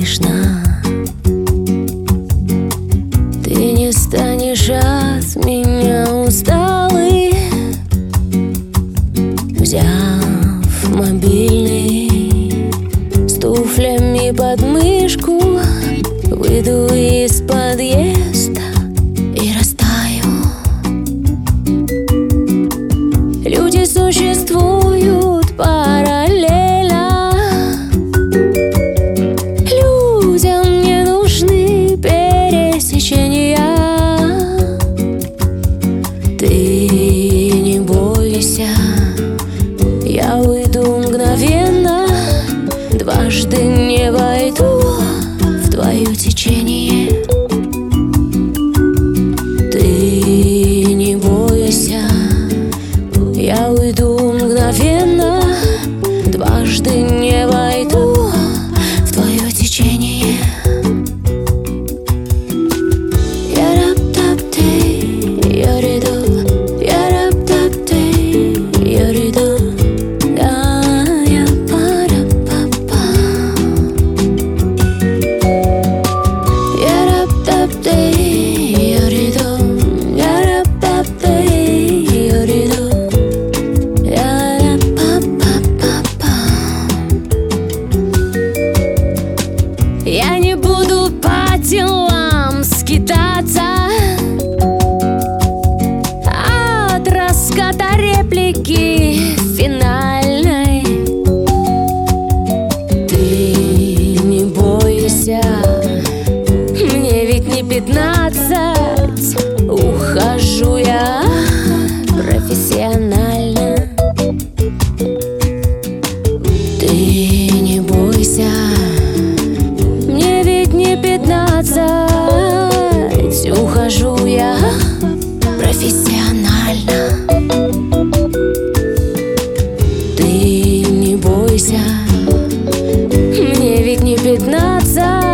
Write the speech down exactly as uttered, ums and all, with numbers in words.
слышно. Ты не станешь от меня усталый. Взяв мобильный, с туфлями под мышку, выйду из подъезда и растаю. Люди существуют параллельно. Людям не нужны пересечения. Ты не бойся, я уйду мгновенно. Дважды не войду в твое течение. Ты не бойся, я уйду мгновенно. Дважды не войду в твое течение. Я не буду по делам скитаться от раската реплики финальной. Ты не бойся, мне ведь не пятнадцать. Ухожу я профессионально. Ты не бойся, мне ведь не пятнадцать. Ухожу я профессионально. Ты не бойся, мне ведь не пятнадцать.